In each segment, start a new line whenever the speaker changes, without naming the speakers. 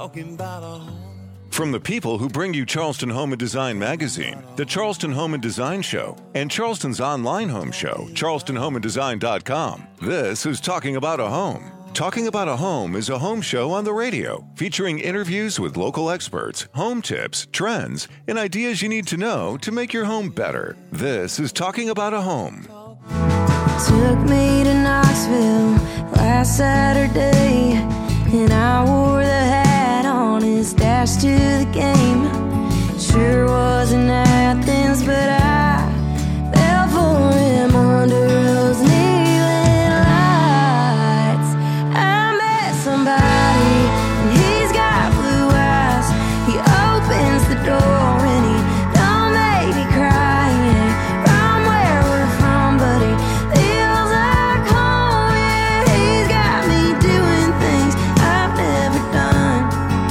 talking about a home.
From the people who bring you Charleston Home and Design Magazine, the Charleston Home and Design Show, and Charleston's online home show, charlestonhomeanddesign.com, this is Talking About a Home. Talking About a Home is a home show on the radio featuring interviews with local experts, home tips, trends, and ideas you need to know to make your home better. This is Talking About a Home.
Took me to Knoxville last Saturday, and I wore the hat on his dash to the game. Sure was in Athens, but I fell for him under those neon lights. I met somebody, and he's got blue eyes. He opens the door, and he don't make me cry. He ain't from where we're from, but he feels like home. Yeah, he's got me doing things I've never done.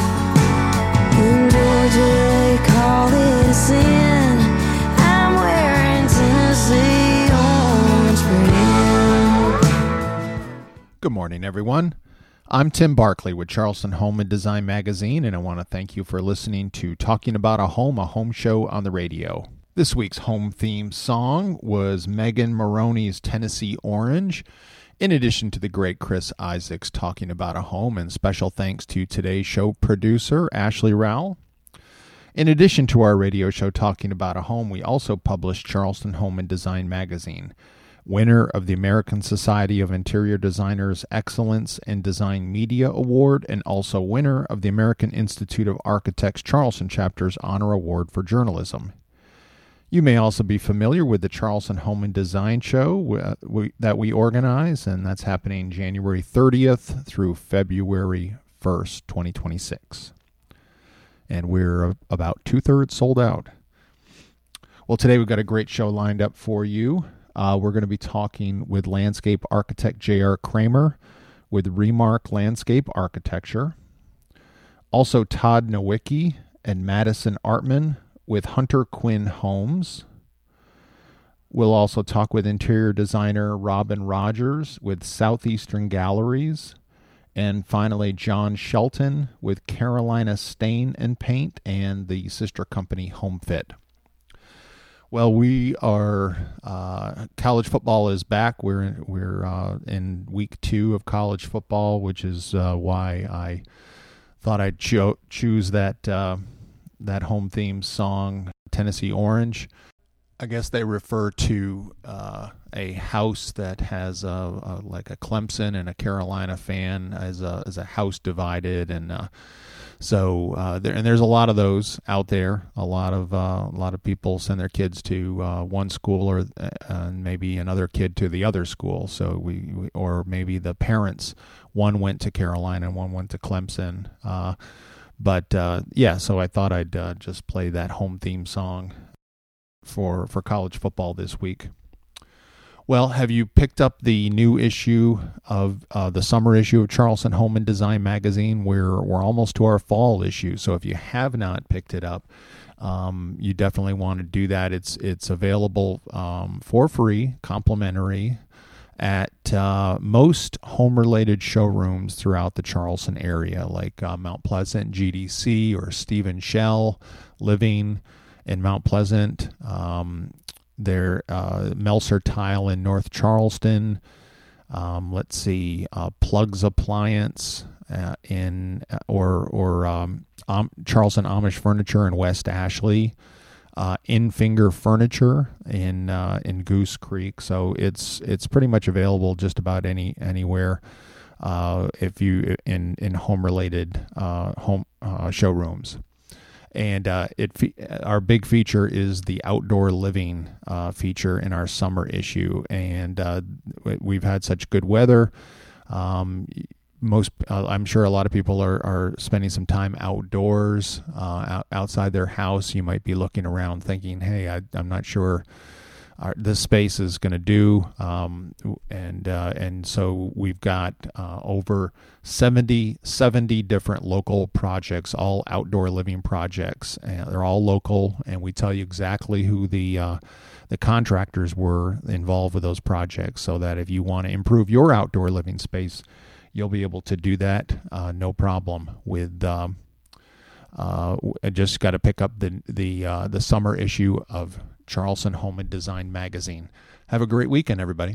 In Georgia, they call it a sin. I'm wearing Tennessee orange for him.
Good morning, everyone. I'm Tim Barkley with Charleston Home and Design Magazine, and I want to thank you for listening to Talking About a home show on the radio. This week's home theme song was Megan Moroney's Tennessee Orange, in addition to the great Chris Isaacs Talking About a Home, and special thanks to today's show producer, Ashley Rowell. In addition to our radio show Talking About a Home, we also published Charleston Home and Design Magazine, winner of the American Society of Interior Designers Excellence in Design Media Award, and also winner of the American Institute of Architects Charleston Chapter's Honor Award for Journalism. You may also be familiar with the Charleston Home and Design Show that we organize, and that's happening January 30th through February 1st, 2026. And we're about 2/3 sold out. Well, today we've got a great show lined up for you. We're going to be talking with landscape architect J.R. Kramer with Remark Landscape Architecture. Also Todd Nowicki and Madison Artman with Hunter Quinn Homes. We'll also talk with interior designer Robin Rogers with Southeastern Galleries. And finally, John Shelton with Carolina Stain and Paint and the sister company HomeFit. Well, we are, college football is back. We're in week 2 of college football, which is why I thought I'd choose that home theme song, Tennessee Orange. I guess they refer to a house that has like a Clemson and a Carolina fan as a house divided, and there's a lot of those out there. A lot of people send their kids to one school or maybe another kid to the other school. So or maybe the parents, one went to Carolina and one went to Clemson. So I thought I'd just play that home theme song for college football this week. Well, have you picked up the new issue of the summer issue of Charleston Home and Design Magazine? We're almost to our fall issue, so if you have not picked it up, you definitely want to do that. It's available for free, complimentary, at most home-related showrooms throughout the Charleston area, like Mount Pleasant, GDC, or Stephen Shell Living in Mount Pleasant. Melser Tile in North Charleston. Charleston Amish Furniture in West Ashley. Infinger Furniture in Goose Creek. So it's pretty much available just about anywhere. If you in home related showrooms. And our big feature is the outdoor living feature in our summer issue, and we've had such good weather. I'm sure a lot of people are spending some time outdoors, outside their house. You might be looking around thinking, "Hey, I'm not sure this space is going to do," and so we've got over 70 different local projects, all outdoor living projects. And they're all local, and we tell you exactly who the contractors were involved with those projects, so that if you want to improve your outdoor living space, you'll be able to do that no problem with I just got to pick up the summer issue of Charleston Home and Design magazine. Have a great weekend, everybody.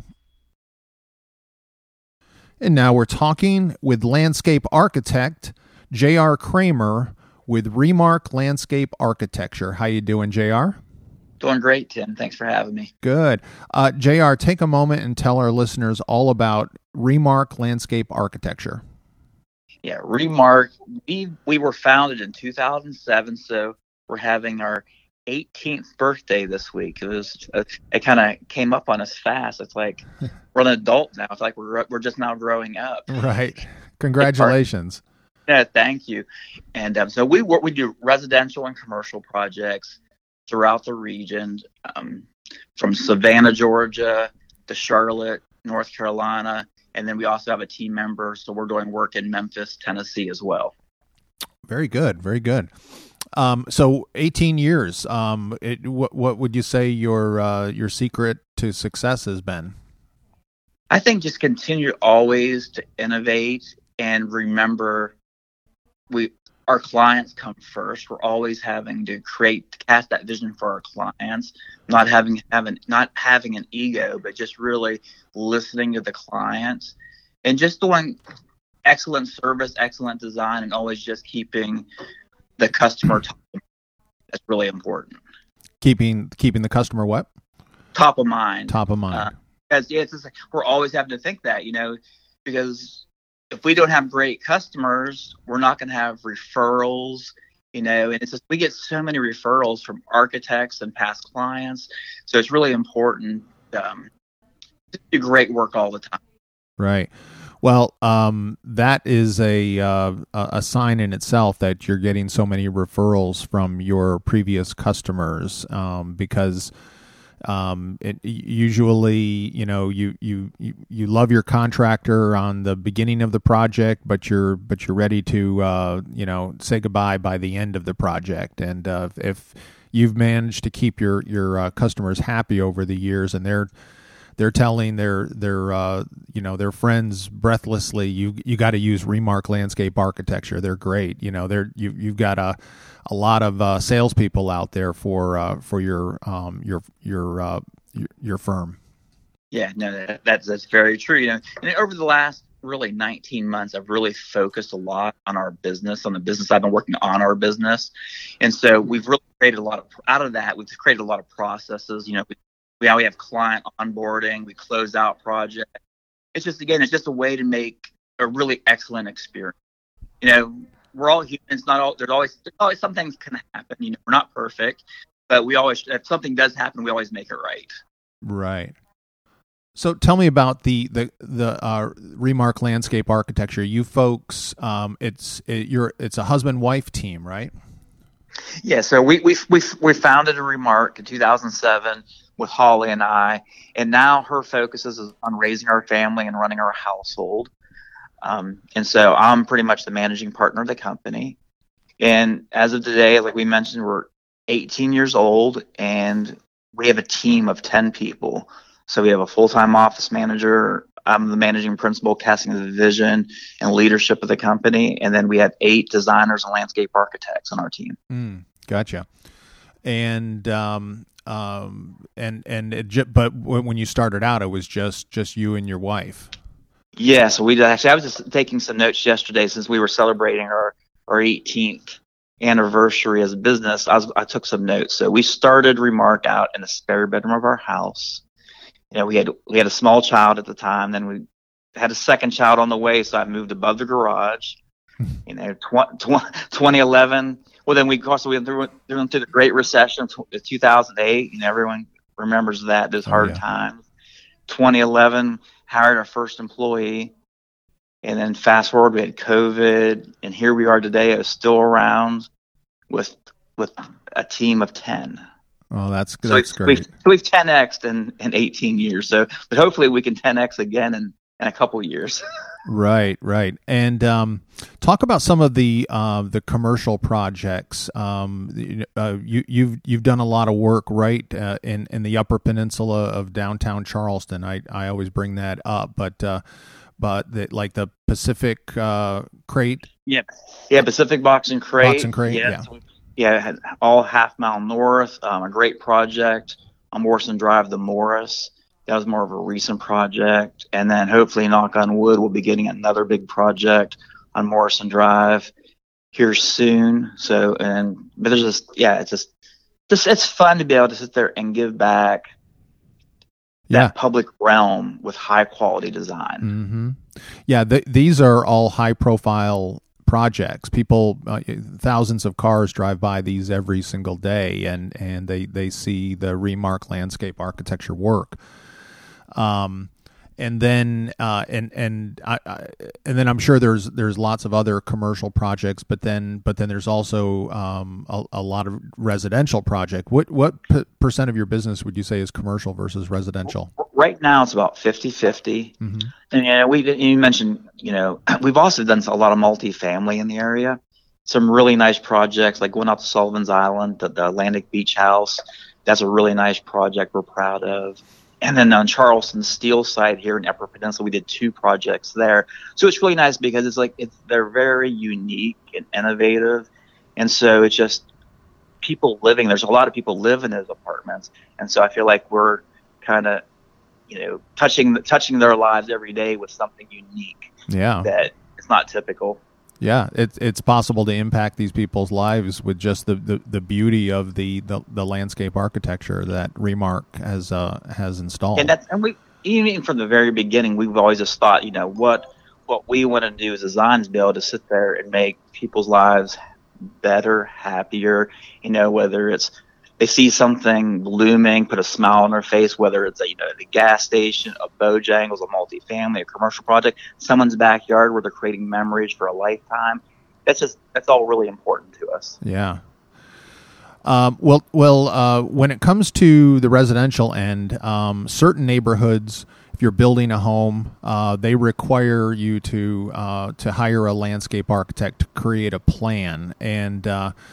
And now we're talking with landscape architect J.R. Kramer with Remark Landscape Architecture. How you doing, J.R.?
Doing great, Tim. Thanks for having me.
Good. J.R., take a moment and tell our listeners all about Remark Landscape Architecture.
Yeah, Remark, we were founded in 2007, so we're having our 18th birthday this week. It kind of came up on us fast. It's like we're an adult now. It's like we're just now growing up.
Right. Congratulations.
Yeah, thank you. And so we do residential and commercial projects throughout the region, from Savannah, Georgia to Charlotte, North Carolina. And then we also have a team member, so we're doing work in Memphis, Tennessee as well.
Very good, very good. So 18 years. What would you say your secret to success has been?
I think just continue always to innovate and remember our clients come first. We're always having to cast that vision for our clients, not having an ego, but just really listening to the clients and just doing excellent service, excellent design, and always just keeping the customer top of mind. That's really important.
Keeping the customer what?
Top of mind.
Top of mind.
Because it's just like we're always having to think that, because if we don't have great customers, we're not going to have referrals, and it's just, we get so many referrals from architects and past clients. So it's really important to do great work all the time.
Right. Well, that is a sign in itself that you're getting so many referrals from your previous customers, because it usually, you love your contractor on the beginning of the project, but you're ready to say goodbye by the end of the project. And if you've managed to keep your customers happy over the years, and they're telling their friends breathlessly, you got to use Remark Landscape Architecture. They're great. You've got a lot of salespeople out there for your firm.
Yeah, no, that's very true. And over the last really 19 months, I've really focused a lot on our business, on the business. I've been working on our business, and so we've really created out of that. We've created a lot of processes. We have client onboarding. We close out projects. It's just a way to make a really excellent experience. We're all humans. There's always some things can happen. We're not perfect, but if something does happen, we always make it right.
Right. So tell me about the Remark Landscape Architecture. You folks, it's a husband-wife team, right?
Yeah. So we founded a Remark in 2007 with Holly and I, and now her focus is on raising our family and running our household. And so I'm pretty much the managing partner of the company. And as of today, like we mentioned, we're 18 years old and we have a team of 10 people. So we have a full-time office manager. I'm the managing principal, casting the vision and leadership of the company. And then we have 8 designers and landscape architects on our team.
Gotcha. And but when you started out, it was just you and your wife.
Yeah, so I was just taking some notes yesterday since we were celebrating our 18th anniversary as a business. I took some notes. So we started Remark out in the spare bedroom of our house. We had a small child at the time. Then we had a second child on the way, so I moved above the garage. 2011. Well, then we went through the Great Recession, 2008. Everyone remembers those hard times. 2011, hired our first employee, and then fast forward, we had COVID, and here we are today. I was still around with a team of 10.
Oh, that's
great. We've 10x'd in 18 years. So, but hopefully we can 10x again in a couple of years.
Right. And talk about some of the commercial projects. You've done a lot of work right in the Upper Peninsula of downtown Charleston. I always bring that up, but but like the Pacific Crate.
Yeah, Pacific Box and Crate.
Box and Crate,
yeah. All half mile north. A great project on Morrison Drive, the Morris. That was more of a recent project, and then hopefully, knock on wood, we'll be getting another big project on Morrison Drive here soon. So, but there's it's fun to be able to sit there and give back that public realm with high quality design.
Mm-hmm. Yeah, these are all high profile projects. People, thousands of cars drive by these every single day, and they see the Remark landscape architecture work. And then I'm sure there's lots of other commercial projects, but then there's also a lot of residential project. What percent of your business would you say is commercial versus residential?
Right now, it's about 50-50. Mm-hmm. And you mentioned, we've also done a lot of multifamily in the area. Some really nice projects, like going out to Sullivan's Island, the Atlantic Beach House. That's a really nice project we're proud of. And then on Charleston Steel site here in Upper Peninsula, we did 2 projects there. So it's really nice because they're very unique and innovative. And so it's just people living. There's a lot of people live in those apartments. And so I feel like we're kind of, touching their lives every day with something unique. Yeah. That it's not typical.
Yeah, it's possible to impact these people's lives with just the beauty of the landscape architecture that Remark has installed.
And we, even from the very beginning, we've always just thought, what we want to do as design is be able to sit there and make people's lives better, happier. Whether it's they see something blooming, put a smile on their face, whether it's the gas station, a Bojangles, a multifamily, a commercial project, someone's backyard where they're creating memories for a lifetime. That's all really important to us.
Yeah. When it comes to the residential end, certain neighborhoods, if you're building a home, they require you to hire a landscape architect to create a plan. And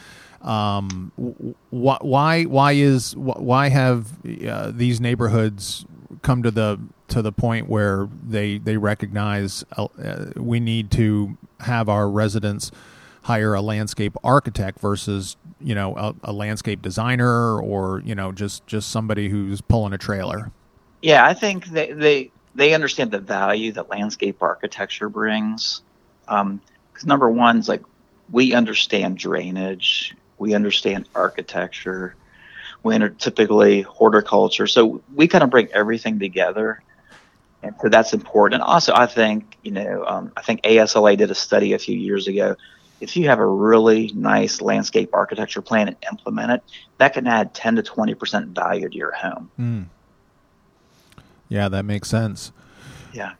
why have these neighborhoods come to the point where they recognize we need to have our residents hire a landscape architect versus a landscape designer or just somebody who's pulling a trailer?
Yeah, I think they understand the value that landscape architecture brings. Because number one is we understand drainage. We understand architecture. We typically horticulture. So we kind of bring everything together. And so that's important. And also, I think, I think ASLA did a study a few years ago. If you have a really nice landscape architecture plan and implement it, that can add 10 to 20% value to your home.
Mm. Yeah, that makes sense.
Yeah.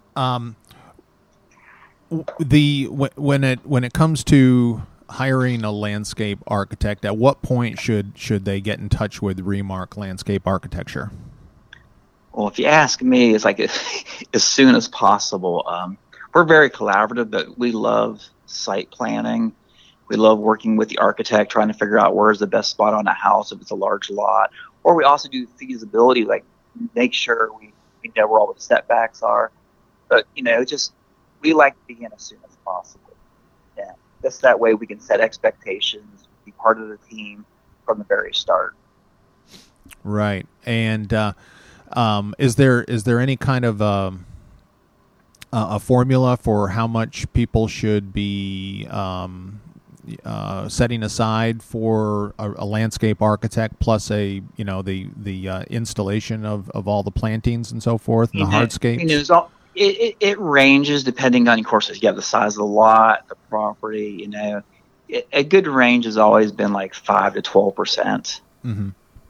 When it comes to hiring a landscape architect, at what point should they get in touch with Remark Landscape Architecture?
Well, if you ask me, it's as soon as possible. We're very collaborative, but we love site planning. We love working with the architect, trying to figure out where's the best spot on a house if it's a large lot. Or we also do feasibility, make sure we know where all the setbacks are. But, we like to be in as soon as possible. Yeah. Just that way we can set expectations, be part of the team from the very start.
Right. And is there any kind of a formula for how much people should be setting aside for a landscape architect plus the installation of all the plantings and so forth and the hardscapes?
It ranges depending on, of course, the size of the lot, the property. A good range has always been 5 to 12%.
Mm-hmm.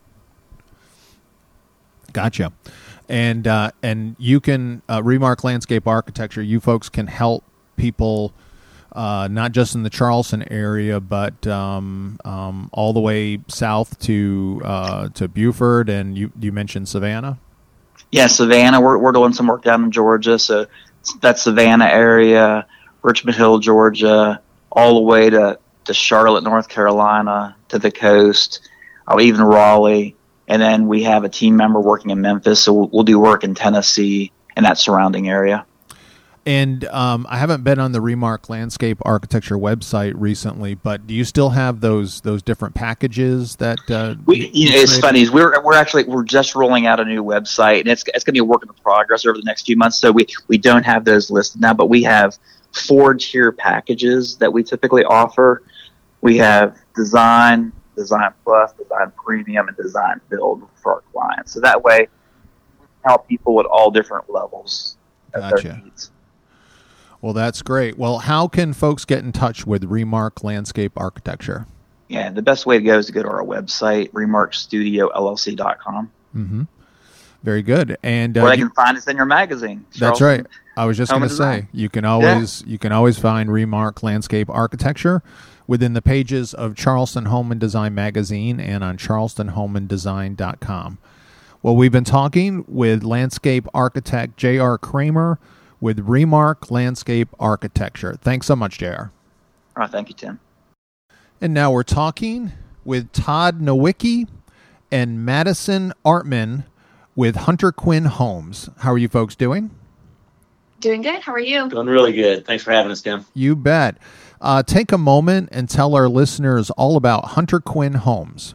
Gotcha. And you can Remark Landscape Architecture. You folks can help people not just in the Charleston area, but all the way south to Beaufort, and you mentioned Savannah.
Yeah, Savannah. We're doing some work down in Georgia, so that's Savannah area, Richmond Hill, Georgia, all the way to Charlotte, North Carolina, to the coast, even Raleigh. And then we have a team member working in Memphis, so we'll do work in Tennessee and that surrounding area.
And I haven't been on the Remark Landscape Architecture website recently, but do you still have those different packages that
it's funny. We're just rolling out a new website, and it's going to be a work in progress over the next few months. So we don't have those listed now, but we have 4-tier packages that we typically offer. We have Design Plus, Design Premium, and Design Build for our clients. So that way, we can help people at all different levels of their needs.
Well, that's great. Well, how can folks get in touch with Remark Landscape Architecture?
Yeah, the best way to go is to go to our website, remarkstudiollc.com.
Mm-hmm. Very good. And
or they can find us in your magazine.
That's right. I was just going to say, you can always find Remark Landscape Architecture within the pages of Charleston Home and Design magazine and on charlestonhomeanddesign.com. Well, we've been talking with landscape architect J.R. Kramer with Remark Landscape Architecture. Thanks so much, J.R.
All right, thank you, Tim.
And now we're talking with Todd Nowicki and Madison Artman with Hunter Quinn Homes. How are you folks doing?
Doing good. How are you?
Doing really good. Thanks for having us, Tim.
You bet. Take a moment and tell our listeners all about Hunter Quinn Homes.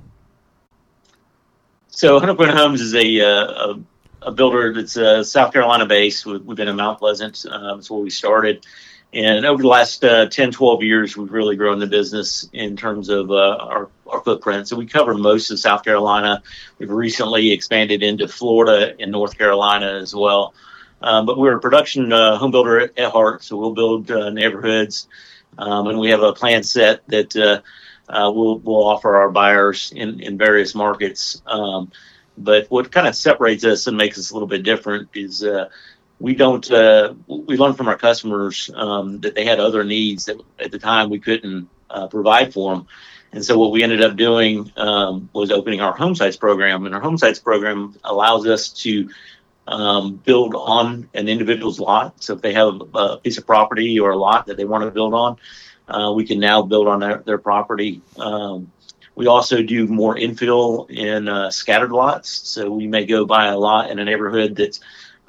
So Hunter Quinn Homes is a builder that's South Carolina based. We've been in Mount Pleasant. That's where we started. And over the last 10, 12 years, we've really grown the business in terms of our footprint. So we cover most of South Carolina. We've recently expanded into Florida and North Carolina as well. But we're a production home builder at heart. So we'll build neighborhoods. And we have a plan set that we'll offer our buyers in various markets. But what kind of separates us and makes us a little bit different is we learn from our customers that they had other needs that at the time we couldn't provide for them. And so what we ended up doing was opening our home sites program. And our home sites program allows us to build on an individual's lot. So if they have a piece of property or a lot that they want to build on, we can now build on their property. We also do more infill in scattered lots. So we may go buy a lot in a neighborhood that's,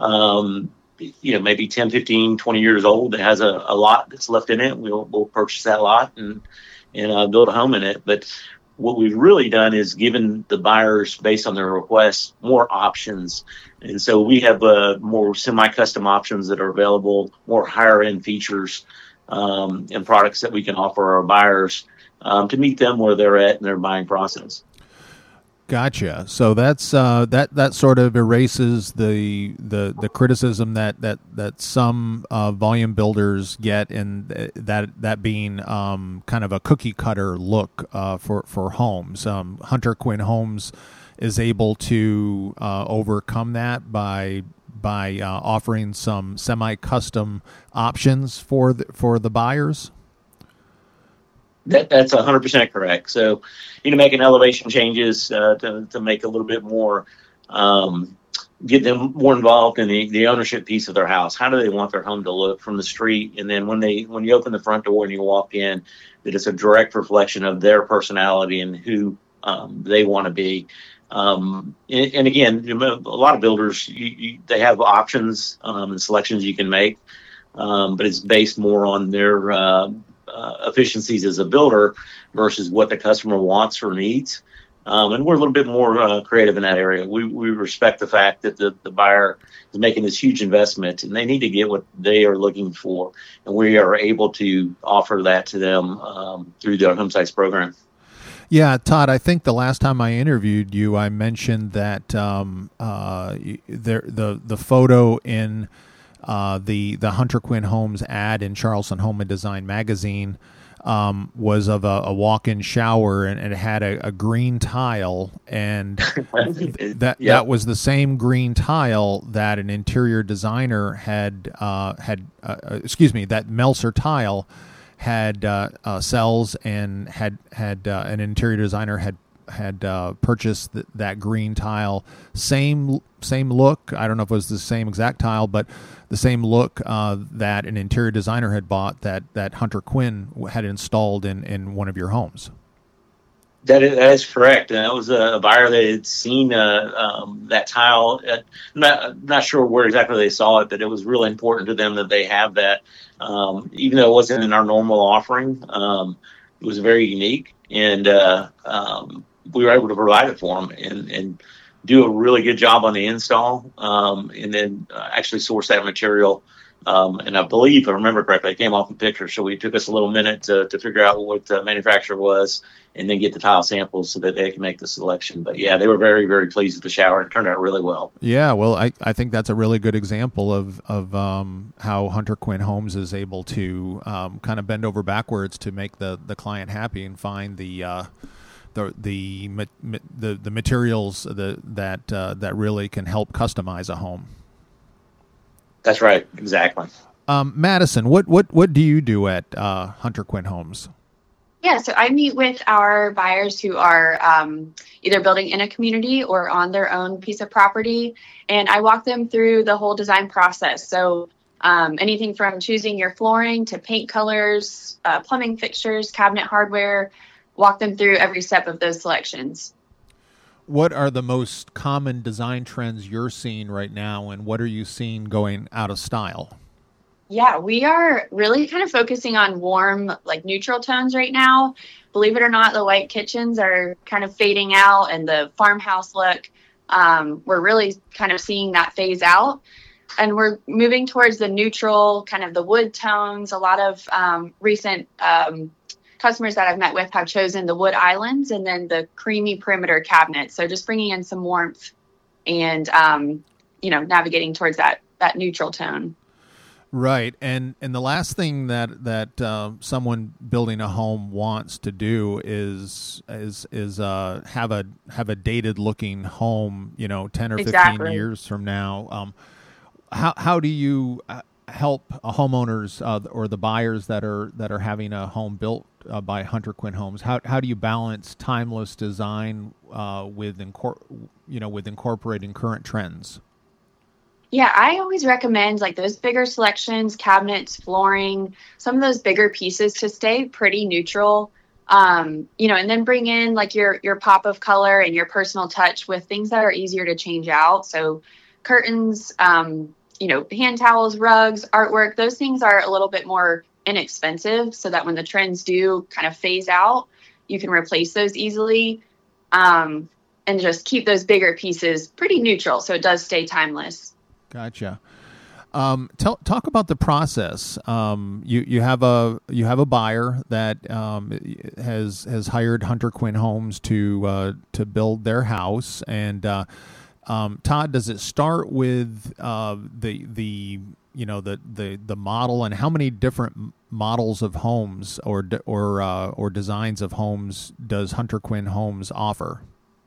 maybe 10, 15, 20 years old that has a lot that's left in it. We'll purchase that lot and build a home in it. But what we've really done is given the buyers, based on their requests, more options. And so we have more semi-custom options that are available, more higher-end features and products that we can offer our buyers to meet them where they're at in their buying process.
Gotcha. So that's that sort of erases the criticism that some volume builders get, and that being kind of a cookie cutter look for homes. Hunter Quinn Homes is able to overcome that by offering some semi-custom options for the buyers.
That's 100% correct. So, making elevation changes to make a little bit more, get them more involved in the ownership piece of their house. How do they want their home to look from the street? And then when you open the front door and you walk in, that it's a direct reflection of their personality and who they want to be. And again, a lot of builders, they have options and selections you can make, but it's based more on their efficiencies as a builder versus what the customer wants or needs. And we're a little bit more creative in that area. We respect the fact that the buyer is making this huge investment and they need to get what they are looking for. And we are able to offer that to them through the Home Sites program.
Yeah, Todd, I think the last time I interviewed you, I mentioned that the photo in the Hunter Quinn Homes ad in Charleston Home and Design magazine was of a walk-in shower, and it had a green tile, and that was the same green tile that an interior designer that Melser tile had cells, and had an interior designer had purchased that green tile. Same look. I don't know if it was the same exact tile, but the same look that an interior designer had bought that Hunter Quinn had installed in one of your homes.
That is correct. And that was a buyer that had seen that tile. Not sure where exactly they saw it, but it was really important to them that they have that. Even though it wasn't in our normal offering, it was very unique, and we were able to provide it for them and do a really good job on the install, and then actually source that material. And I believe, if I remember correctly, it came off the picture. So it took us a little minute to figure out what the manufacturer was and then get the tile samples so that they can make the selection. But yeah, they were very, very pleased with the shower. It turned out really well.
Yeah, well, I think that's a really good example of how Hunter Quinn Homes is able to kind of bend over backwards to make the client happy and find the materials that really can help customize a home.
That's right, exactly.
Madison, what do you do at Hunter Quinn Homes?
Yeah, so I meet with our buyers who are either building in a community or on their own piece of property, and I walk them through the whole design process. So anything from choosing your flooring to paint colors, plumbing fixtures, cabinet hardware, walk them through every step of those selections.
What are the most common design trends you're seeing right now, and what are you seeing going out of style?
Yeah, we are really kind of focusing on warm, like neutral tones right now. Believe it or not, the white kitchens are kind of fading out, and the farmhouse look, we're really kind of seeing that phase out. And we're moving towards the neutral, kind of the wood tones. A lot of recent customers that I've met with have chosen the wood islands and then the creamy perimeter cabinets. So just bringing in some warmth and, navigating towards that neutral tone.
Right. And the last thing that someone building a home wants to do is have a dated looking home, 10 or 15 years from now. How do you help homeowners or the buyers that are having a home built by Hunter Quinn Homes? How do you balance timeless design with incorporating current trends?
Yeah, I always recommend like those bigger selections, cabinets, flooring, some of those bigger pieces to stay pretty neutral. And then bring in like your pop of color and your personal touch with things that are easier to change out. So curtains, hand towels, rugs, artwork, those things are a little bit more inexpensive so that when the trends do kind of phase out, you can replace those easily, and just keep those bigger pieces pretty neutral so it does stay timeless.
Gotcha. Talk about the process. You have a buyer that has hired Hunter Quinn Homes to build their house, and Todd, does it start with the model, and how many different models of homes or designs of homes does Hunter Quinn Homes offer?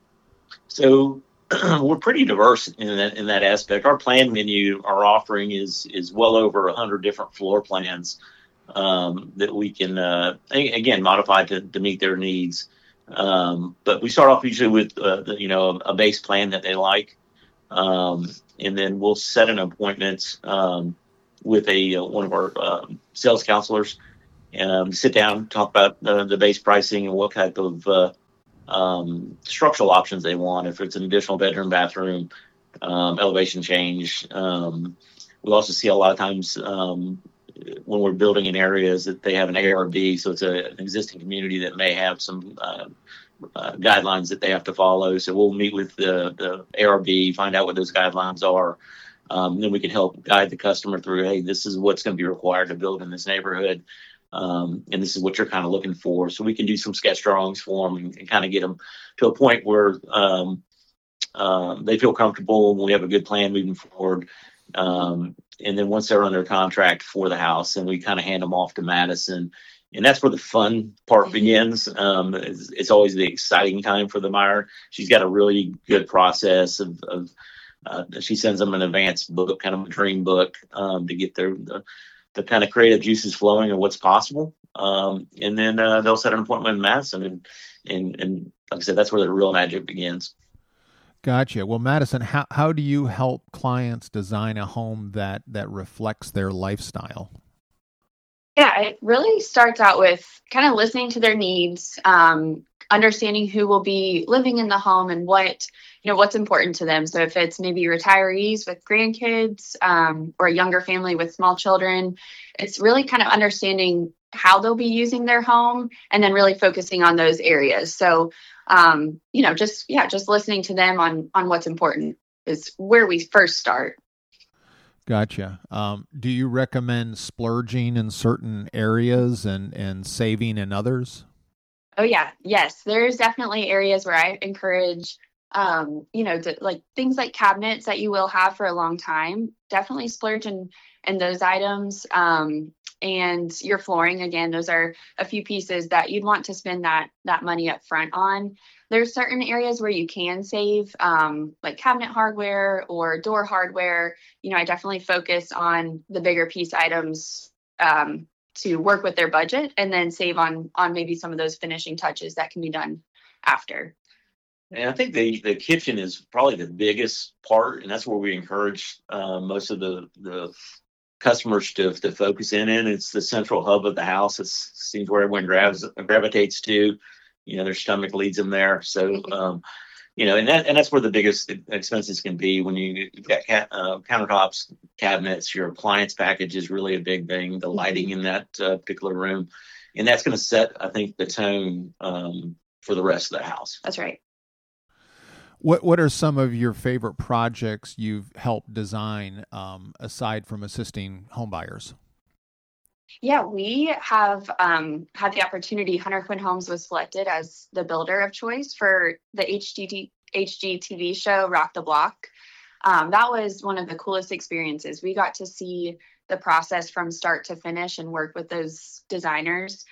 So we're pretty diverse in that aspect. Our plan menu, our offering is well over 100 different floor plans that we can again modify to meet their needs. But we start off usually with a base plan that they like, and then we'll set an appointment with one of our sales counselors and sit down, talk about the base pricing and what type of structural options they want. If it's an additional bedroom, bathroom, elevation change. We also see a lot of times when we're building in areas that they have an ARB, so it's an existing community that may have some guidelines that they have to follow. So we'll meet with the ARB, find out what those guidelines are. Then we can help guide the customer through, hey, this is what's going to be required to build in this neighborhood. And this is what you're kind of looking for. So we can do some sketch drawings for them and kind of get them to a point where they feel comfortable and we have a good plan moving forward. And then once they're under contract for the house, and we kind of hand them off to Madison. And that's where the fun part begins. It's always the exciting time for the buyer. She's got a really good process of she sends them an advanced book, kind of a dream book, to get the kind of creative juices flowing of what's possible. And then they'll set an appointment in Madison. And like I said, that's where the real magic begins.
Gotcha. Well, Madison, how do you help clients design a home that reflects their lifestyle?
Yeah, it really starts out with kind of listening to their needs, understanding who will be living in the home and what's important to them. So if it's maybe retirees with grandkids, or a younger family with small children, it's really kind of understanding how they'll be using their home and then really focusing on those areas. So, just listening to them on what's important is where we first start.
Gotcha. Do you recommend splurging in certain areas and saving in others?
Oh yeah. Yes. There's definitely areas where I encourage, like things like cabinets that you will have for a long time. Definitely splurge in those items. And your flooring, again, those are a few pieces that you'd want to spend that money up front on. There's certain areas where you can save, like cabinet hardware or door hardware. I definitely focus on the bigger piece items to work with their budget, and then save on maybe some of those finishing touches that can be done after.
And I think the kitchen is probably the biggest part, and that's where we encourage most of the customers to focus in. It's the central hub of the house. It seems where everyone gravitates to. Their stomach leads them there. So, and that's where the biggest expenses can be when you've got countertops, cabinets. Your appliance package is really a big thing. The lighting in that particular room, and that's going to set, I think, the tone for the rest of the house.
That's right.
What are some of your favorite projects you've helped design, aside from assisting homebuyers?
Yeah, we have had the opportunity. Hunter Quinn Homes was selected as the builder of choice for the HGTV show Rock the Block. That was one of the coolest experiences. We got to see the process from start to finish and work with those designers.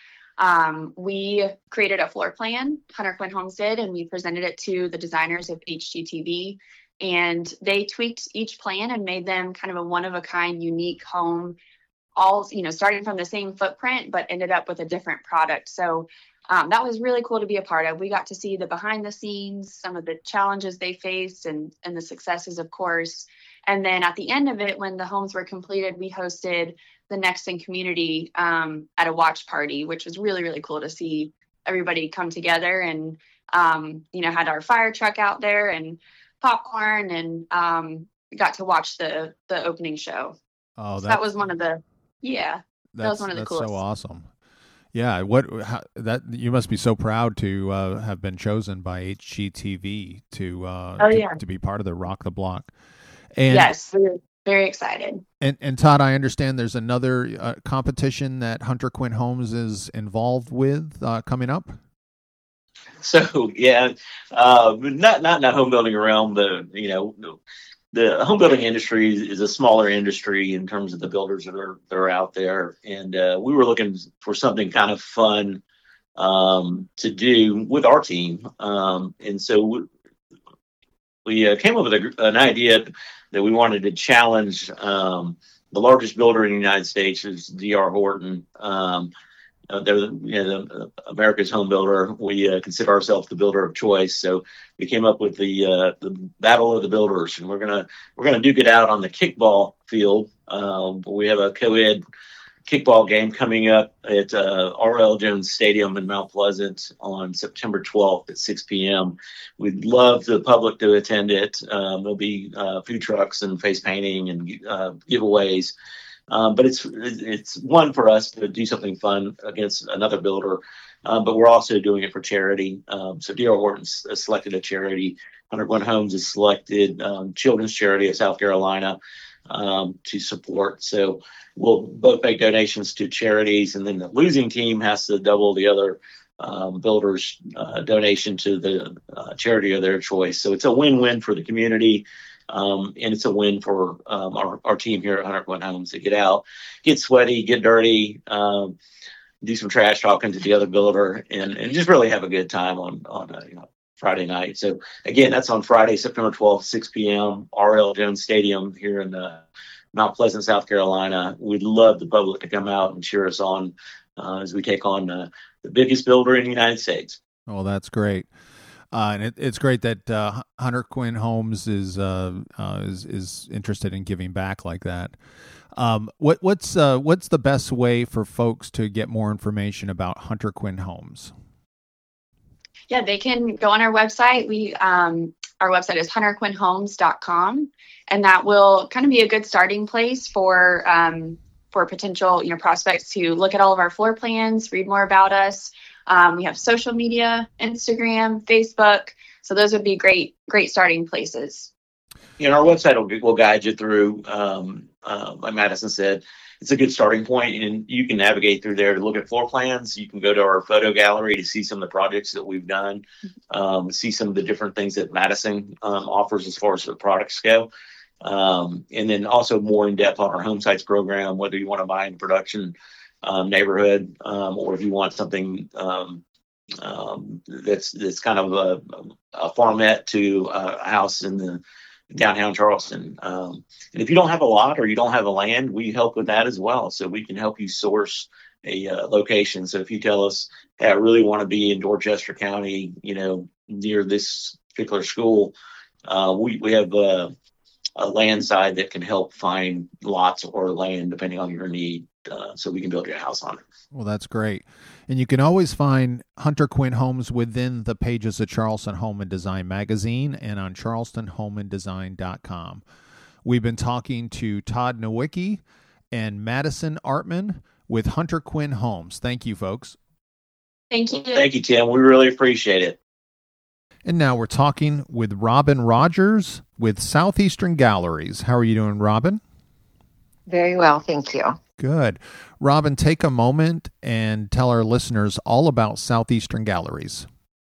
We created a floor plan, Hunter Quinn Homes did, and we presented it to the designers of HGTV, and they tweaked each plan and made them kind of a one-of-a-kind, unique home, all, starting from the same footprint, but ended up with a different product. So that was really cool to be a part of. We got to see the behind the scenes, some of the challenges they faced, and the successes, of course. And then at the end of it, when the homes were completed, we hosted the Nexton community at a watch party, which was really, really cool to see everybody come together, and, had our fire truck out there and popcorn, and got to watch the opening show.
Oh,
so that was one of the, that was one of the coolest.
That's so awesome. Yeah. That you must be so proud to have been chosen by HGTV to be part of the Rock the Block. And,
yes, we're very excited.
And Todd, I understand there's another competition that Hunter Quinn Homes is involved with coming up.
So yeah, not in the home building realm. The home building industry is a smaller industry in terms of the builders that are out there, and we were looking for something kind of fun to do with our team, and so we came up with an idea that we wanted to challenge the largest builder in the United States, is D.R. Horton. They're America's home builder. We consider ourselves the builder of choice. So we came up with the Battle of the Builders, and we're gonna duke it out on the kickball field. We have a co-ed kickball game coming up at R.L. Jones Stadium in Mount Pleasant on September 12th at 6 p.m. We'd love the public to attend it. There'll be food trucks and face painting and giveaways. But it's one for us to do something fun against another builder, but we're also doing it for charity. So D.R. Horton's selected a charity. Hunter Quinn Homes has selected Children's Charity of South Carolina to support. So we'll both make donations to charities, and then the losing team has to double the other builder's donation to the charity of their choice. So it's a win-win for the community. And it's a win for our team here at Hunter Quinn Homes to get out, get sweaty, get dirty, do some trash talking to the other builder, and just really have a good time on Friday night. So again, that's on Friday, September 12th, 6 p.m., R.L. Jones Stadium here in Mount Pleasant, South Carolina. We'd love the public to come out and cheer us on as we take on the biggest builder in the United States.
Oh, that's great. And it's great that Hunter Quinn Homes is interested in giving back like that. What's the best way for folks to get more information about Hunter Quinn Homes?
Yeah, they can go on our website. Our website is hunterquinnhomes.com, and that will kind of be a good starting place for potential, prospects to look at all of our floor plans, read more about us. We have social media, Instagram, Facebook. So those would be great starting places.
Our website will guide you through, like Madison said, it's a good starting point, and you can navigate through there to look at floor plans. You can go to our photo gallery to see some of the projects that we've done, see some of the different things that Madison offers as far as the products go. And then also more in depth on our home sites program, whether you want to buy in production neighborhood, or if you want something that's kind of a farmette to a house in the downtown Charleston. And if you don't have a lot or you don't have a land, we help with that as well. So we can help you source a location. So if you tell us, hey, I really want to be in Dorchester County, near this particular school, we have a land side that can help find lots or land depending on your need, so we can build your house on it.
Well, that's great. And you can always find Hunter Quinn Homes within the pages of Charleston Home and Design magazine and on charlestonhomeanddesign.com. We've been talking to Todd Nowicki and Madison Artman with Hunter Quinn Homes. Thank you, folks.
Thank you.
Thank you, Tim. We really appreciate it.
And now we're talking with Robin Rogers with Southeastern Galleries. How are you doing, Robin?
Very well, thank you.
Good. Robin, take a moment and tell our listeners all about Southeastern Galleries.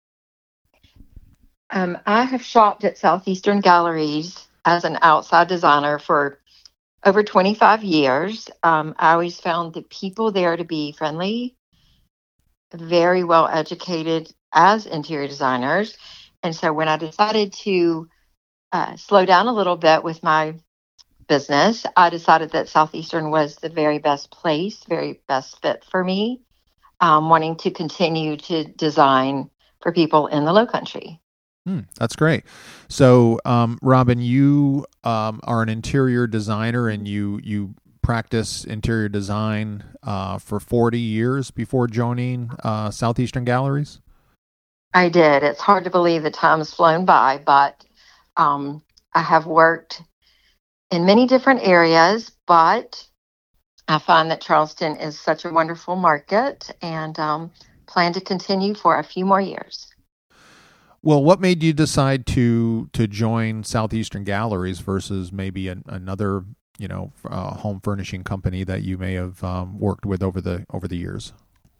I have shopped at Southeastern Galleries as an outside designer for over 25 years. I always found the people there to be friendly, very well educated as interior designers. And so when I decided to slow down a little bit with my business, I decided that Southeastern was the very best place, very best fit for me, wanting to continue to design for people in the Lowcountry.
That's great. So, Robin, you are an interior designer, and you practice interior design for 40 years before joining Southeastern Galleries?
I did. It's hard to believe the time's flown by, but I have worked in many different areas, but I find that Charleston is such a wonderful market, and plan to continue for a few more years.
Well, what made you decide to join Southeastern Galleries versus maybe another home furnishing company that you may have worked with over the years?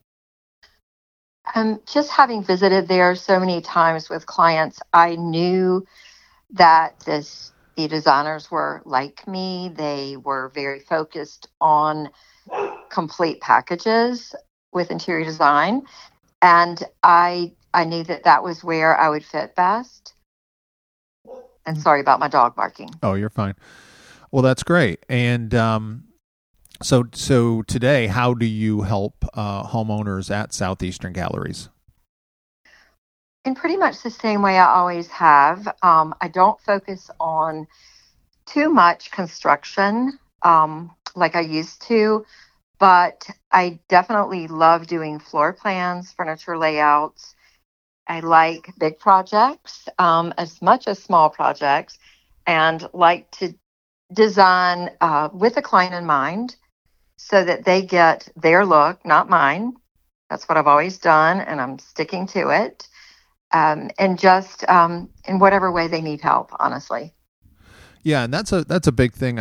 Just having visited there so many times with clients, I knew that the designers were like me. They were very focused on complete packages with interior design. And I knew that was where I would fit best. And sorry about my dog barking.
Oh, you're fine. Well, that's great. And so today, how do you help homeowners at Southeastern Galleries?
In pretty much the same way I always have. I don't focus on too much construction like I used to, but I definitely love doing floor plans, furniture layouts. I like big projects as much as small projects, and like to design with a client in mind so that they get their look, not mine. That's what I've always done, and I'm sticking to it. And just in whatever way they need help, honestly.
Yeah, and that's a big thing.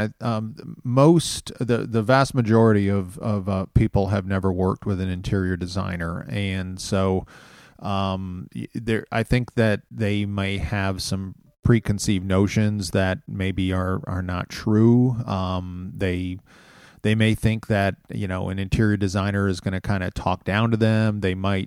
The vast majority of people have never worked with an interior designer, and so I think that they may have some preconceived notions that maybe are not true. They may think that an interior designer is going to kind of talk down to them. They might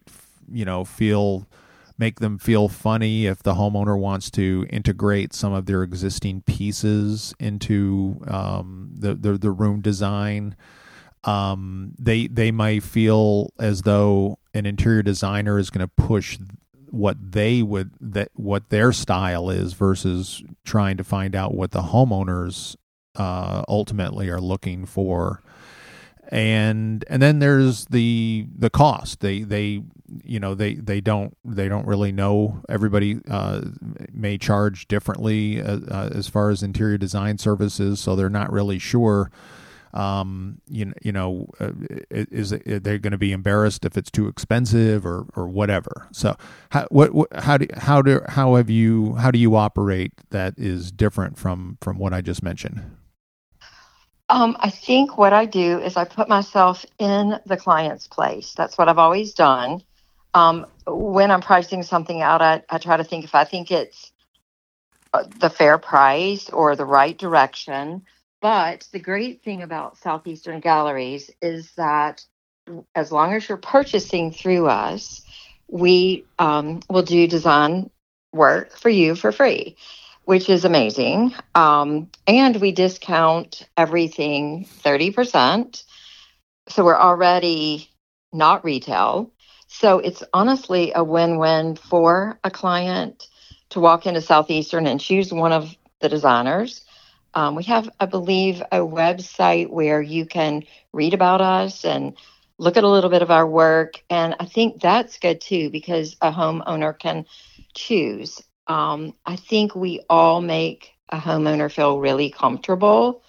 make them feel funny if the homeowner wants to integrate some of their existing pieces into the room design. They might feel as though an interior designer is going to push what their style is versus trying to find out what the homeowners ultimately are looking for. and then there's the cost. They don't really know. Everybody may charge differently as far as interior design services, so they're not really sure. Is they're going to be embarrassed if it's too expensive or whatever. So how do you operate that is different from what I just mentioned?
I think what I do is I put myself in the client's place. That's what I've always done. When I'm pricing something out, I try to think if I think it's the fair price or the right direction. But the great thing about Southeastern Galleries is that as long as you're purchasing through us, we will do design work for you for free, which is amazing. And we discount everything 30%. So we're already not retail. So it's honestly a win-win for a client to walk into Southeastern and choose one of the designers. We have, I believe, a website where you can read about us and look at a little bit of our work. And I think that's good, too, because a homeowner can choose. I think we all make a homeowner feel really comfortable.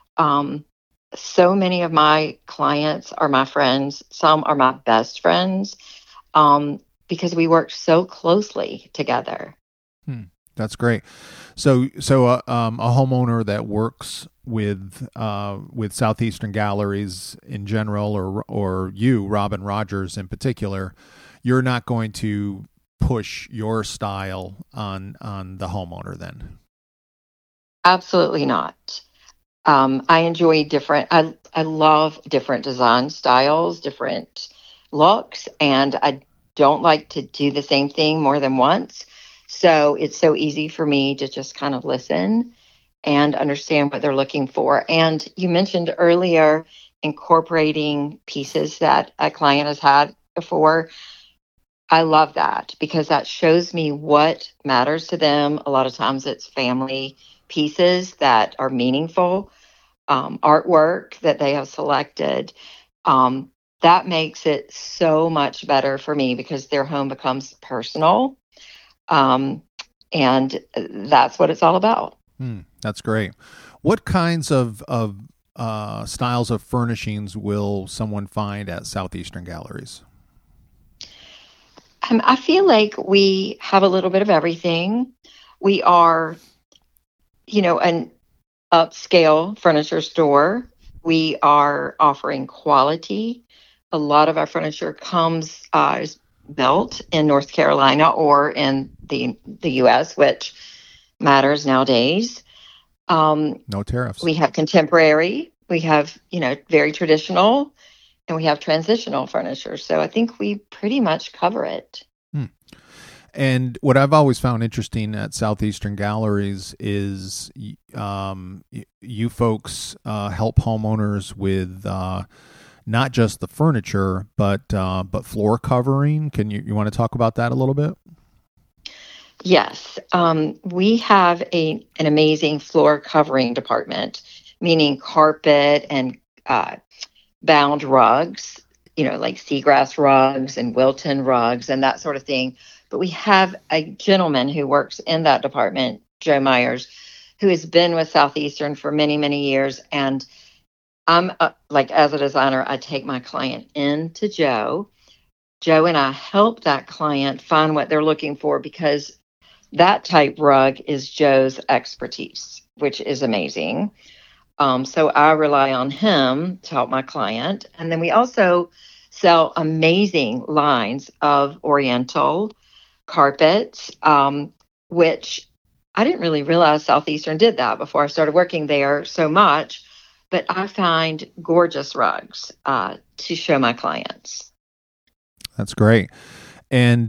So many of my clients are my friends. Some are my best friends because we work so closely together.
That's great. So a homeowner that works with Southeastern Galleries in general, or you, Robin Rogers in particular, you're not going to push your style on the homeowner then?
Absolutely not. I enjoy different. I love different design styles, different looks, and I don't like to do the same thing more than once. So it's so easy for me to just kind of listen and understand what they're looking for. And you mentioned earlier incorporating pieces that a client has had before. I love that because that shows me what matters to them. A lot of times it's family pieces that are meaningful, artwork that they have selected. That makes it so much better for me because their home becomes personal. And that's what it's all about.
That's great. What kinds of styles of furnishings will someone find at Southeastern Galleries?
I feel like we have a little bit of everything. We are, an upscale furniture store. We are offering quality. A lot of our furniture is built in North Carolina or in the U.S., which matters nowadays.
No tariffs.
We have contemporary. We have, very traditional, and we have transitional furniture. So I think we pretty much cover it.
And what I've always found interesting at Southeastern Galleries is you folks help homeowners with not just the furniture, but floor covering. Can you want to talk about that a little bit?
Yes. We have an amazing floor covering department, meaning carpet and bound rugs, like seagrass rugs and Wilton rugs and that sort of thing. But we have a gentleman who works in that department, Joe Myers, who has been with Southeastern for many, many years. And I'm as a designer, I take my client in to Joe. Joe and I help that client find what they're looking for because that type rug is Joe's expertise, which is amazing. So I rely on him to help my client. And then we also sell amazing lines of Oriental carpets, which I didn't really realize Southeastern did that before I started working there so much. But I find gorgeous rugs to show my clients.
That's great. And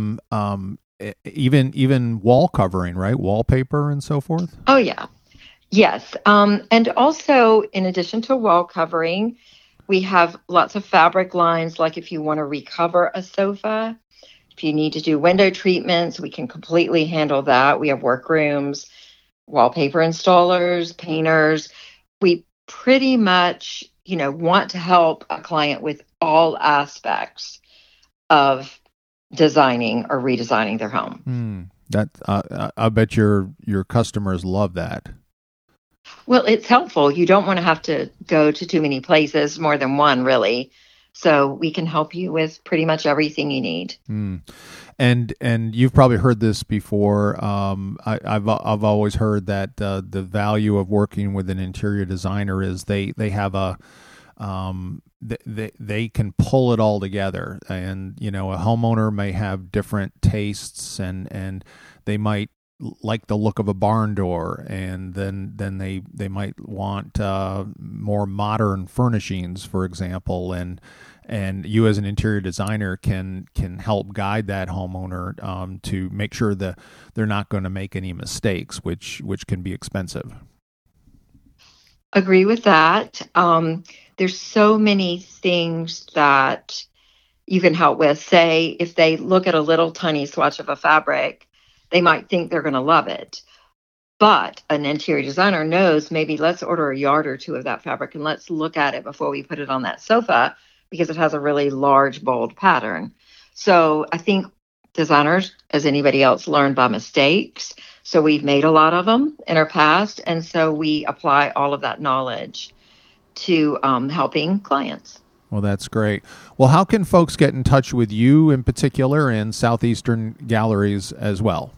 even wall covering, right? Wallpaper and so forth?
Oh, yeah. Yes. And also, in addition to wall covering, we have lots of fabric lines, like if you want to recover a sofa, if you need to do window treatments, we can completely handle that. We have workrooms, wallpaper installers, painters. We pretty much, want to help a client with all aspects of designing or redesigning their home.
That I bet your customers love that.
Well, it's helpful. You don't want to have to go to too many places, more than one, really. So we can help you with pretty much everything you need.
And you've probably heard this before. I've always heard that the value of working with an interior designer is they have a they can pull it all together. And a homeowner may have different tastes, and they might like the look of a barn door, and then they might want more modern furnishings, for example, and you as an interior designer can help guide that homeowner to make sure that they're not going to make any mistakes, which can be expensive.
Agree with that. There's so many things that you can help with. Say, if they look at a little tiny swatch of a fabric, they might think they're going to love it. But an interior designer knows, maybe let's order a yard or two of that fabric and let's look at it before we put it on that sofa, because it has a really large, bold pattern. So I think designers, as anybody else, learn by mistakes. So we've made a lot of them in our past. And so we apply all of that knowledge to helping clients.
Well, that's great. Well, how can folks get in touch with you in particular and Southeastern Galleries as well?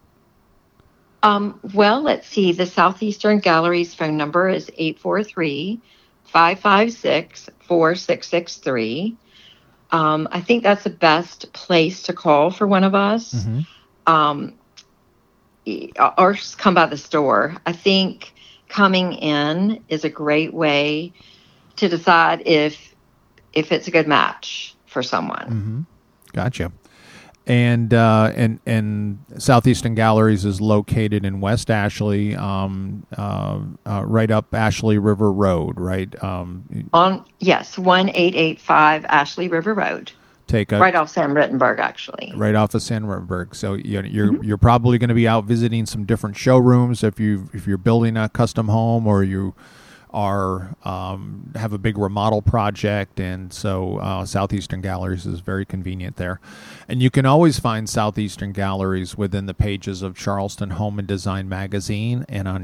Well, let's see. The Southeastern Galleries phone number is 843-556-4663. I think that's the best place to call for one of us. Or just come by the store. I think coming in is a great way to decide if it's a good match for someone.
Gotcha. And Southeastern Galleries is located in West Ashley, right up Ashley River Road, right?
1885 Ashley River Road. Right off San Rittenberg, actually.
Right off of San Rittenberg. So you're probably going to be out visiting some different showrooms if you're building a custom home, or you are have a big remodel project, and so Southeastern Galleries is very convenient there. And you can always find Southeastern Galleries within the pages of Charleston Home and Design magazine and on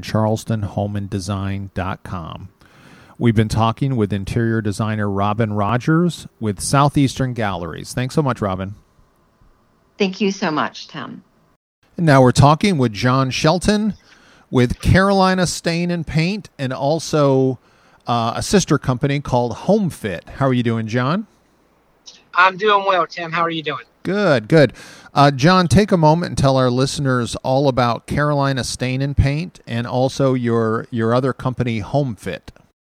charlestonhomeanddesign.com. We've been talking with interior designer Robin Rogers with Southeastern Galleries. Thanks so much, Robin.
Thank you so much, Tim.
And now we're talking with John Shelton with Carolina Stain and Paint, and also a sister company called Home Fit. How are you doing, John?
I'm doing well, Tim. How are you doing?
Good. John, take a moment and tell our listeners all about Carolina Stain and Paint, and also your other company, Home Fit.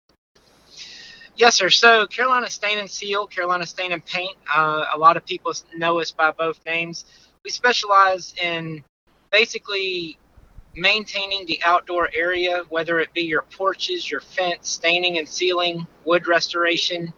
Yes, sir. So Carolina Stain and Seal, Carolina Stain and Paint, a lot of people know us by both names. We specialize in basically maintaining the outdoor area, whether it be your porches, your fence, staining and sealing, wood restoration.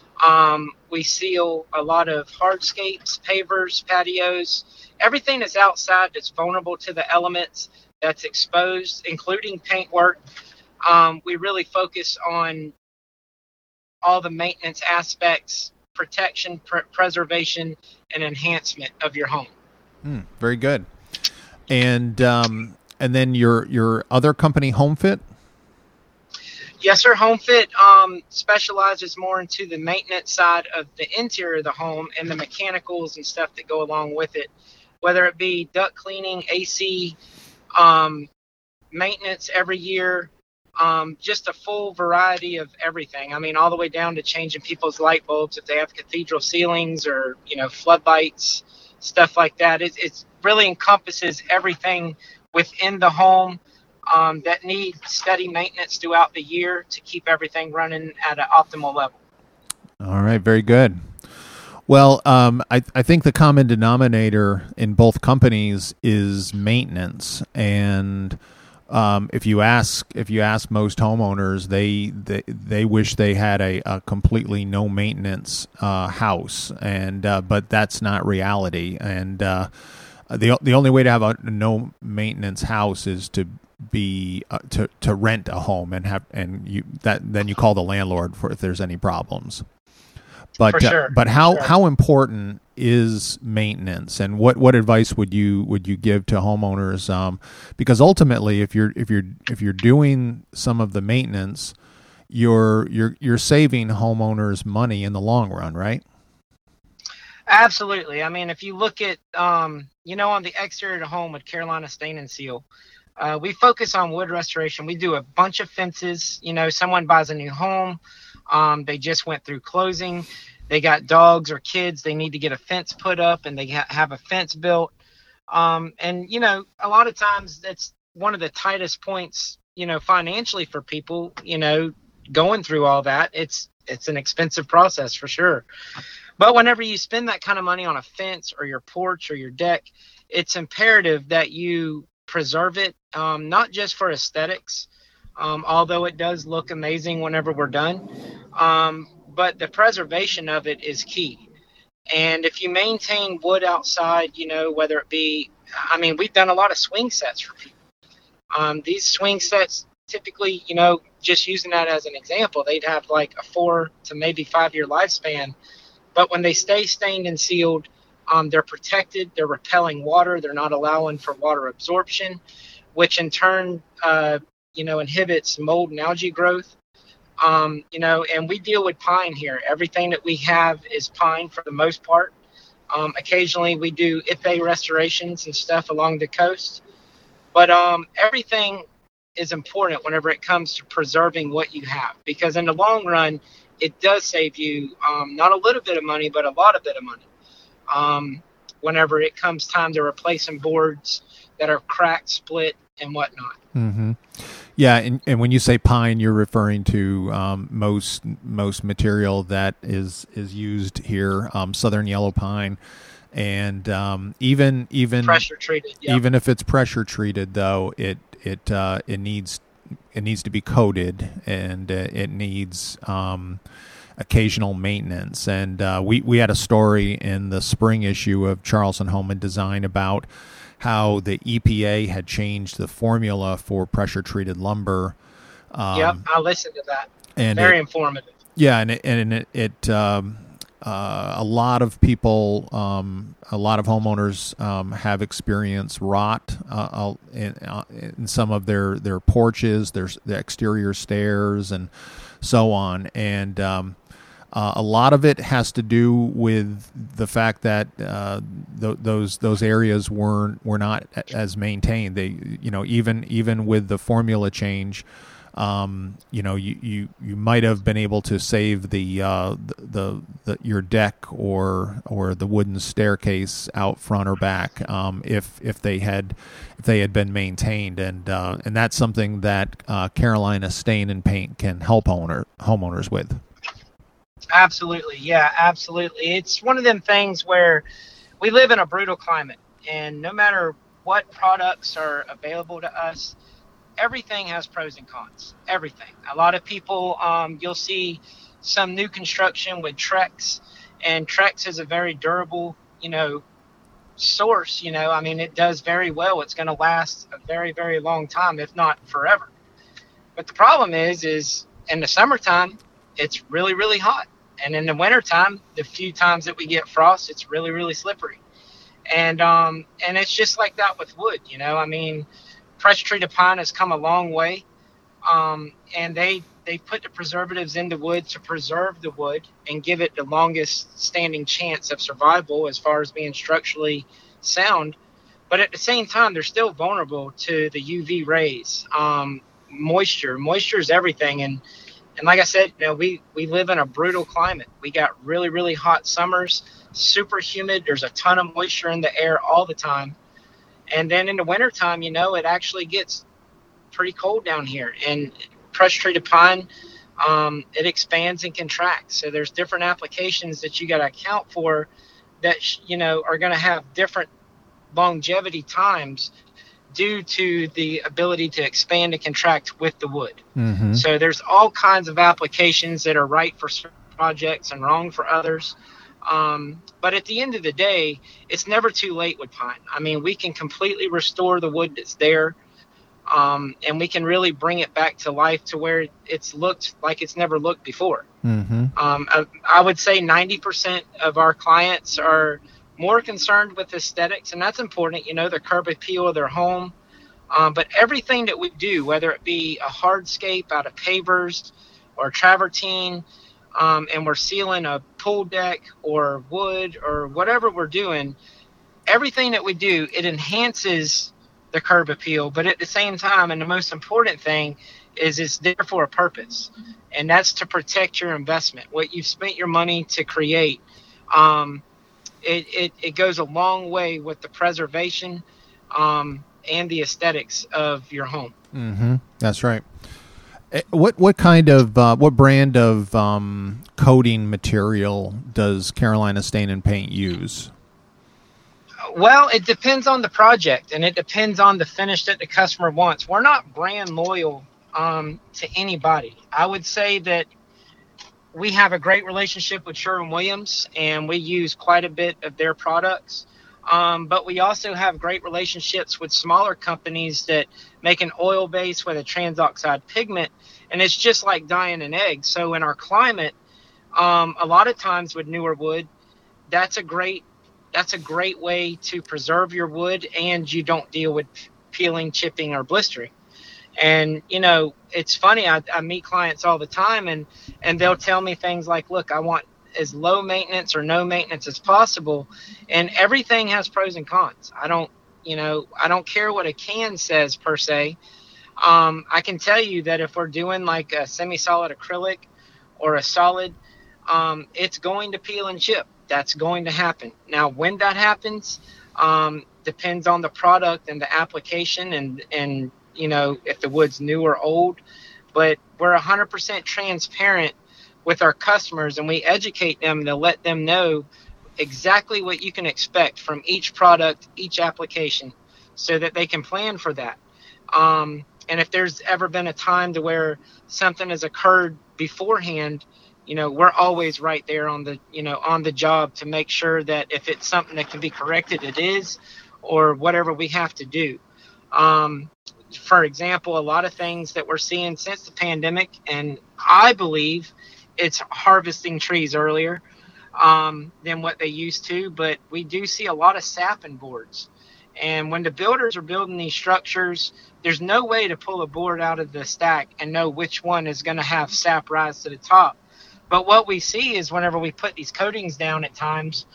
We seal a lot of hardscapes, pavers, patios, everything that's outside that's vulnerable to the elements, that's exposed, including paintwork. We really focus on all the maintenance aspects, protection, preservation, and enhancement of your home.
Very good. And then your other company, Home Fit?
Yes, sir. Home Fit specializes more into the maintenance side of the interior of the home and the mechanicals and stuff that go along with it, whether it be duct cleaning, AC, maintenance every year, just a full variety of everything. I mean, all the way down to changing people's light bulbs if they have cathedral ceilings or, floodlights, stuff like that. It really encompasses everything within the home that need steady maintenance throughout the year to keep everything running at an optimal level.
All right, very good. Well, I think the common denominator in both companies is maintenance, and if you ask most homeowners, they wish they had a completely no maintenance house, and but that's not reality. And the only way to have a no maintenance house is to be to rent a home and then you call the landlord for if there's any problems. But
sure.
But how important is maintenance, and what advice would you give to homeowners? Because ultimately, if you're doing some of the maintenance, you're saving homeowners money in the long run, right?
Absolutely. I mean, if you look at on the exterior of the home with Carolina Stain and Seal, we focus on wood restoration. We do a bunch of fences. Someone buys a new home. They just went through closing. They got dogs or kids. They need to get a fence put up, and they have a fence built. And a lot of times that's one of the tightest points, financially for people, going through all that. It's an expensive process for sure. But whenever you spend that kind of money on a fence or your porch or your deck, it's imperative that you preserve it, not just for aesthetics, although it does look amazing whenever we're done. But the preservation of it is key. And if you maintain wood outside, whether it be, we've done a lot of swing sets for people. These swing sets typically, just using that as an example, they'd have like a 4 to maybe 5 year lifespan. But when they stay stained and sealed, they're protected, they're repelling water, they're not allowing for water absorption, which in turn, inhibits mold and algae growth. And we deal with pine here. Everything that we have is pine for the most part. Occasionally we do Ipe restorations and stuff along the coast. But everything is important whenever it comes to preserving what you have, because in the long run, it does save you not a little bit of money, but a lot of bit of money. Whenever it comes time to replace some boards that are cracked, split, and whatnot.
Mm-hmm. Yeah, and when you say pine, you're referring to most material that is used here, southern yellow pine, and even
pressure treated. Yep.
Even if it's pressure treated, though, it needs to be coated, and it needs occasional maintenance. And we had a story in the spring issue of Charleston Home and Design about how the EPA had changed the formula for pressure-treated lumber.
Yep, I listened to that.
And
very informative.
Yeah, and it a lot of people, a lot of homeowners have experienced rot in some of their porches, the exterior stairs, and so on. And a lot of it has to do with the fact that those areas were not as maintained. They, even with the formula change, you might have been able to save the your deck or the wooden staircase out front or back if they had been maintained, and that's something that Carolina Stain and Paint can help homeowners with.
Absolutely. Yeah, absolutely. It's one of them things where we live in a brutal climate, and no matter what products are available to us, everything has pros and cons. Everything. A lot of people, you'll see some new construction with Trex, and Trex is a very durable, source. It does very well. It's going to last a very, very long time, if not forever. But the problem is in the summertime, it's really, really hot. And in the wintertime, the few times that we get frost, it's really, really slippery. And it's just like that with wood, pressure treated pine has come a long way. And they put the preservatives into wood to preserve the wood and give it the longest standing chance of survival as far as being structurally sound. But at the same time, they're still vulnerable to the UV rays. Moisture is everything. And like I said, we live in a brutal climate. We got really, really hot summers, super humid. There's a ton of moisture in the air all the time. And then in the wintertime, it actually gets pretty cold down here. And pressure-treated pine, it expands and contracts. So there's different applications that you got to account for that, are going to have different longevity times due to the ability to expand and contract with the wood.
Mm-hmm. So
there's all kinds of applications that are right for certain projects and wrong for others. But at the end of the day, it's never too late with pine. We can completely restore the wood that's there. and we can really bring it back to life to where it's looked like it's never looked before.
Mm-hmm.
I would say 90% of our clients are more concerned with aesthetics, and that's important, the curb appeal of their home. But everything that we do, whether it be a hardscape out of pavers or travertine, and we're sealing a pool deck or wood or whatever we're doing, everything that we do, it enhances the curb appeal. But at the same time, and the most important thing is it's there for a purpose, and that's to protect your investment, what you've spent your money to create. It goes a long way with the preservation and the aesthetics of your home.
Mm-hmm. That's right. What kind of what brand of coating material does Carolina Stain and Paint use?
Well, it depends on the project, and it depends on the finish that the customer wants. We're not brand loyal to anybody. I would say that we have a great relationship with Sherwin-Williams, and we use quite a bit of their products. But we also have great relationships with smaller companies that make an oil base with a transoxide pigment, and it's just like dyeing an egg. So in our climate, a lot of times with newer wood, that's a great way to preserve your wood, and you don't deal with peeling, chipping, or blistering. And, it's funny, I meet clients all the time, and they'll tell me things like, look, I want as low maintenance or no maintenance as possible. And everything has pros and cons. I don't care what a can says per se. I can tell you that if we're doing like a semi-solid acrylic or a solid, it's going to peel and chip. That's going to happen. Now, when that happens, depends on the product and the application and if the wood's new or old. But we're 100% transparent with our customers, and we educate them to let them know exactly what you can expect from each product, each application, so that they can plan for that. And if there's ever been a time to where something has occurred beforehand, we're always right there on the job to make sure that if it's something that can be corrected, it is, or whatever we have to do. For example, a lot of things that we're seeing since the pandemic, and I believe it's harvesting trees earlier than what they used to, but we do see a lot of sap in boards. And when the builders are building these structures, there's no way to pull a board out of the stack and know which one is going to have sap rise to the top. But what we see is whenever we put these coatings down at times,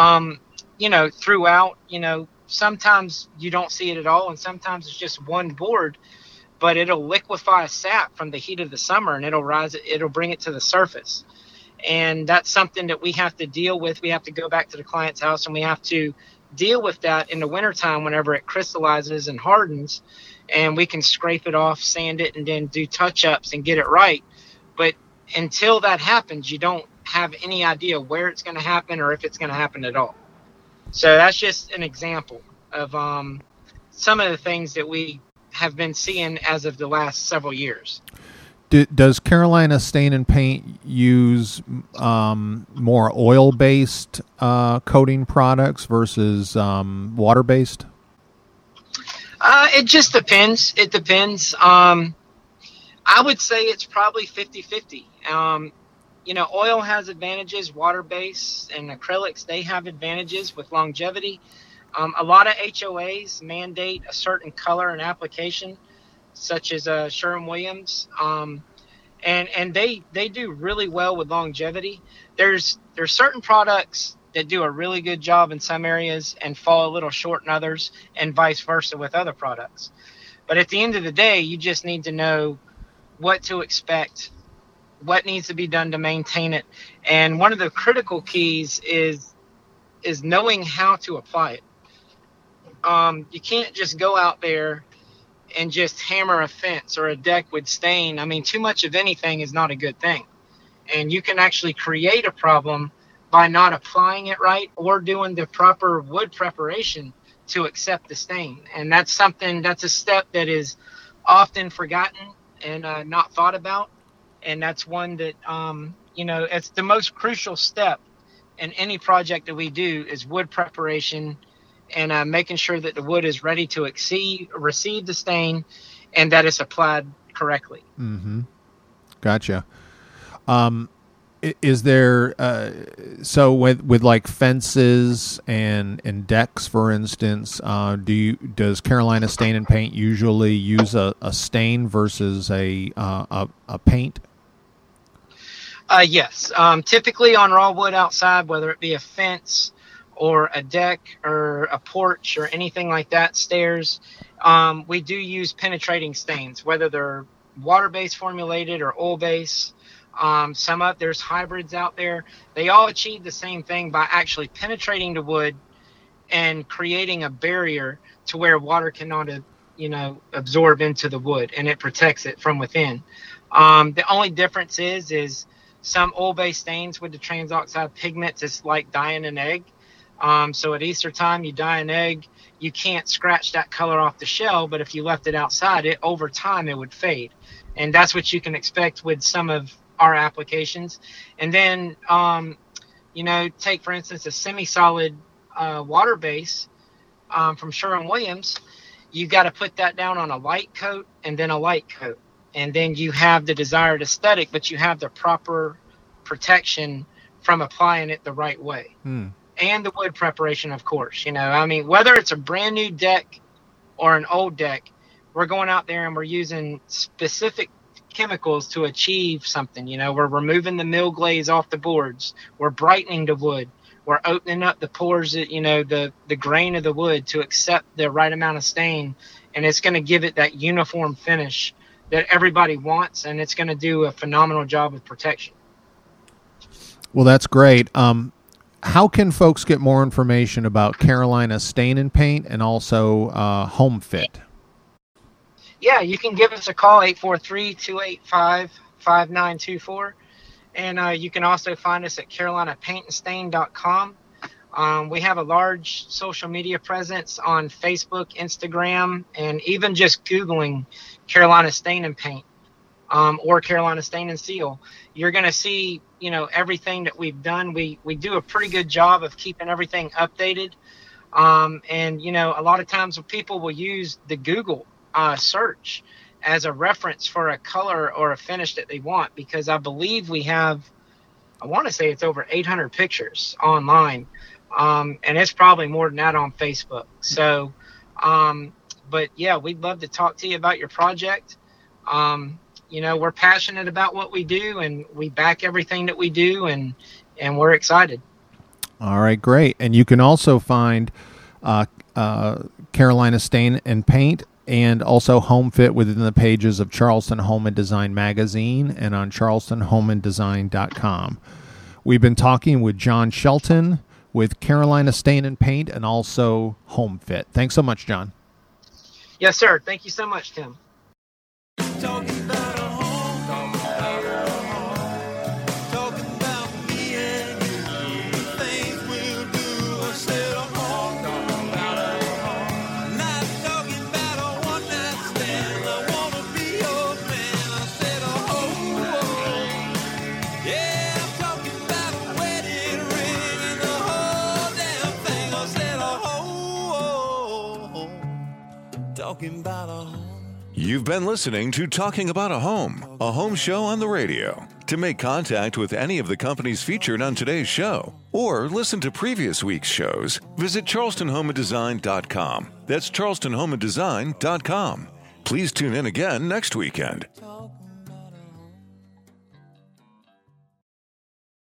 throughout, sometimes you don't see it at all, and sometimes it's just one board, but it'll liquefy sap from the heat of the summer, and it'll bring it to the surface. And that's something that we have to deal with. We have to go back to the client's house, and we have to deal with that in the wintertime whenever it crystallizes and hardens, and we can scrape it off, sand it, and then do touch-ups and get it right. But until that happens, you don't have any idea where it's going to happen or if it's going to happen at all. So that's just an example of some of the things that we have been seeing as of the last several years.
Does Carolina Stain and Paint use more oil-based coating products versus water-based?
It just depends. It depends. I would say it's probably 50-50. Oil has advantages, water-based, and acrylics, they have advantages with longevity. A lot of HOAs mandate a certain color and application, such as Sherwin-Williams, and they do really well with longevity. There's certain products that do a really good job in some areas and fall a little short in others, and vice versa with other products. But at the end of the day, you just need to know what to expect, what needs to be done to maintain it. And one of the critical keys is knowing how to apply it. You can't just go out there and just hammer a fence or a deck with stain. I mean, too much of anything is not a good thing. And you can actually create a problem by not applying it right or doing the proper wood preparation to accept the stain. And that's a step that is often forgotten and not thought about. And that's one that, it's the most crucial step in any project that we do is wood preparation and making sure that the wood is ready to receive the stain and that it's applied correctly.
Mm-hmm. Gotcha. Is there so with like fences and decks, for instance, does Carolina Stain and Paint usually use a stain versus a paint?
Yes. Typically on raw wood outside, whether it be a fence or a deck or a porch or anything like that, stairs, we do use penetrating stains, whether they're water-based formulated or oil-based. There's hybrids out there. They all achieve the same thing by actually penetrating the wood and creating a barrier to where water cannot, absorb into the wood, and it protects it from within. The only difference is some oil-based stains with the transoxide pigments, it's like dyeing an egg. So at Easter time, you dye an egg, you can't scratch that color off the shell, but if you left it outside, over time it would fade. And that's what you can expect with some of our applications. And then, take, for instance, a semi-solid water base from Sherwin-Williams. You got to put that down on a light coat and then a light coat. And then you have the desired aesthetic, but you have the proper protection from applying it the right way. And the wood preparation, of course. Whether it's a brand new deck or an old deck, we're going out there and we're using specific chemicals to achieve something. We're removing the mill glaze off the boards. We're brightening the wood. We're opening up the pores, the grain of the wood to accept the right amount of stain. And it's going to give it that uniform finish that everybody wants, and it's going to do a phenomenal job of protection.
Well, that's great. How can folks get more information about Carolina Stain and Paint and also Home Fit?
Yeah, you can give us a call, 843-285-5924. And you can also find us at carolinapaintandstain.com. We have a large social media presence on Facebook, Instagram, and even just Googling Carolina Stain and Paint or Carolina Stain and Seal. You're going to see, everything that we've done. We do a pretty good job of keeping everything updated. And, a lot of times people will use the Google search as a reference for a color or a finish that they want, because I believe we have, I want to say it's over 800 pictures online. And it's probably more than that on Facebook. So, but yeah, we'd love to talk to you about your project. We're passionate about what we do, and we back everything that we do, and we're excited.
All right, great. And you can also find Carolina Stain and Paint and also Home Fit within the pages of Charleston Home and Design magazine and on charlestonhomeanddesign.com. We've been talking with John Shelton with Carolina Stain and Paint and also Home Fit. Thanks so much, John.
Yes, sir. Thank you so much, Tim.
You've been listening to Talking About a home show on the radio. To make contact with any of the companies featured on today's show or listen to previous week's shows, visit charlestonhomeanddesign.com. That's charlestonhomeanddesign.com. Please tune in again next weekend.